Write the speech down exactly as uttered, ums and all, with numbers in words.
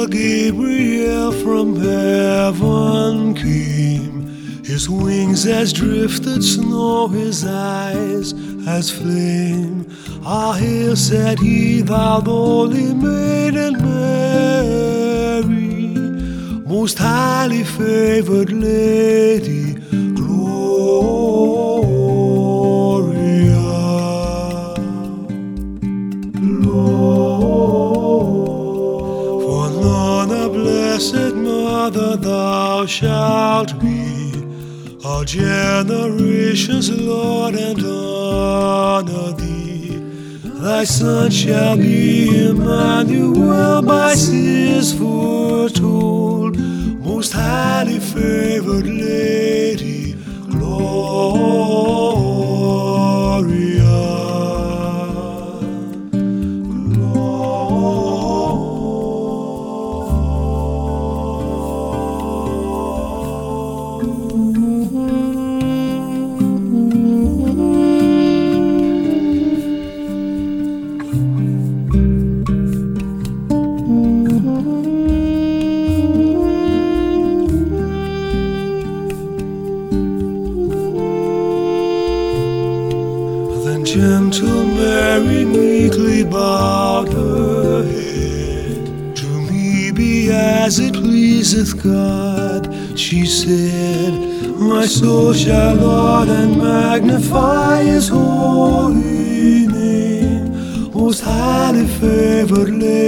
angel Gabriel from heaven came. His wings as drifted snow, his eyes as flame. Ah, hail, said he, thou holy Maiden Mary, most highly favored Lady Gloria. For none a blessed mother thou shalt be, all generations, Lord, and honor thee. Thy son shall be Emmanuel, by seers foretold, most highly favored Lady Gloria. Gentle Mary meekly bowed her head. To me be as it pleaseth God, she said. My soul shall laud and magnify his holy name, most highly favored Lady.